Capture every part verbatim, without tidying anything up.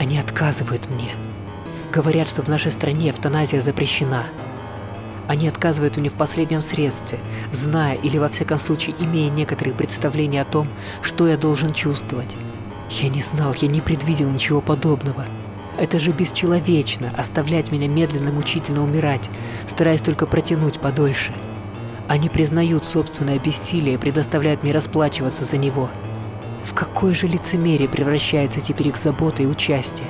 Они отказывают мне. Говорят, что в нашей стране эвтаназия запрещена. Они отказывают мне в последнем средстве, зная или во всяком случае имея некоторые представления о том, что я должен чувствовать. Я не знал, я не предвидел ничего подобного. Это же бесчеловечно – оставлять меня медленно, мучительно умирать, стараясь только протянуть подольше. Они признают собственное бессилие и предоставляют мне расплачиваться за него. В какое же лицемерие превращается теперь их забота и участие?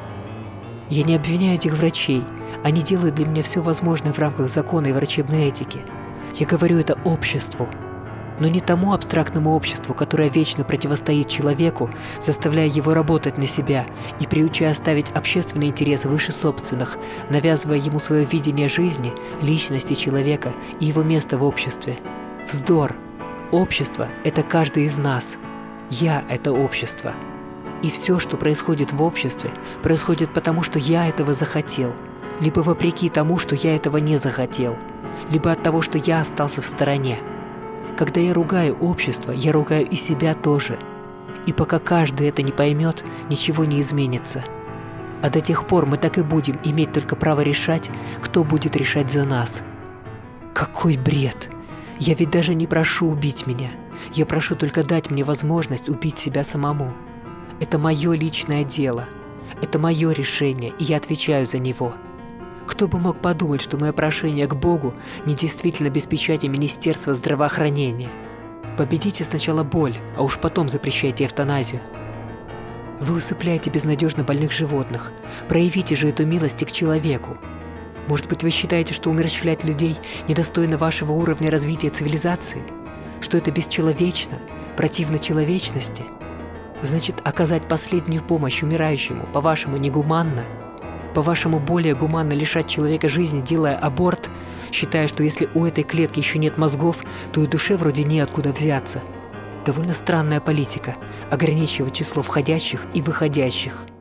Я не обвиняю этих врачей. Они делают для меня все возможное в рамках закона и врачебной этики. Я говорю это обществу. Но не тому абстрактному обществу, которое вечно противостоит человеку, заставляя его работать на себя и приучая ставить общественный интерес выше собственных, навязывая ему свое видение жизни, личности человека и его места в обществе. Вздор! Общество – это каждый из нас. Я – это общество. И все, что происходит в обществе, происходит потому, что я этого захотел, либо вопреки тому, что я этого не захотел, либо от того, что я остался в стороне. Когда я ругаю общество, я ругаю и себя тоже. И пока каждый это не поймет, ничего не изменится. А до тех пор мы так и будем иметь только право решать, кто будет решать за нас. Какой бред! Я ведь даже не прошу убить меня. Я прошу только дать мне возможность убить себя самому. Это мое личное дело. Это мое решение, и я отвечаю за него. Кто бы мог подумать, что мое прошение к Богу не действительно без печати Министерства здравоохранения. Победите сначала боль, а уж потом запрещайте эвтаназию. Вы усыпляете безнадежно больных животных. Проявите же эту милость и к человеку. Может быть, вы считаете, что умерщвлять людей недостойно вашего уровня развития цивилизации? Что это бесчеловечно, противно человечности? Значит, оказать последнюю помощь умирающему, по-вашему, негуманно? По-вашему, более гуманно лишать человека жизни, делая аборт, считая, что если у этой клетки еще нет мозгов, то и душе вроде неоткуда взяться? Довольно странная политика – ограничивать число входящих и выходящих.